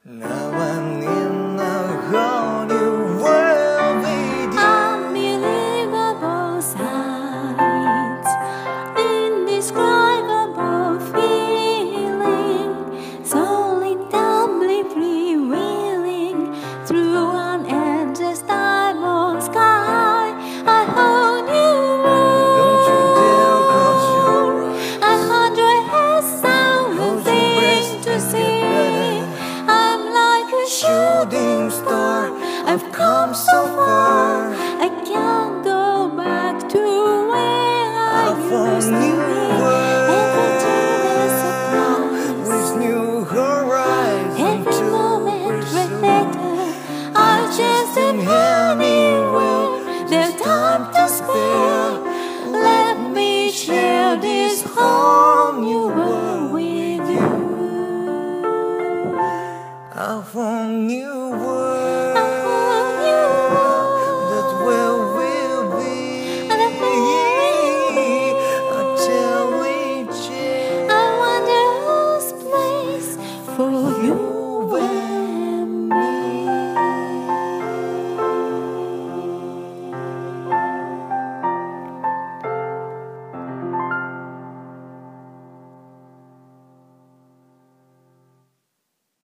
Now I'm in a whole new world with you. Unbelievable sights, indescribable feeling, slowly tumbling, freewheeling through an endless diamond sky. A whole new Don't you dare close your world, eyes. 100,000 things to see. I'm like a Shooting star, I've come so far. I can't go back to where I used to be. Every day there's a prize, With new horizons every to moment pursue. reflected. I'll chase them anywhere. There's time to spare. Let me share this whole new world with you. A whole new A world whole new world. that will be until we change. I wonder whose place for you.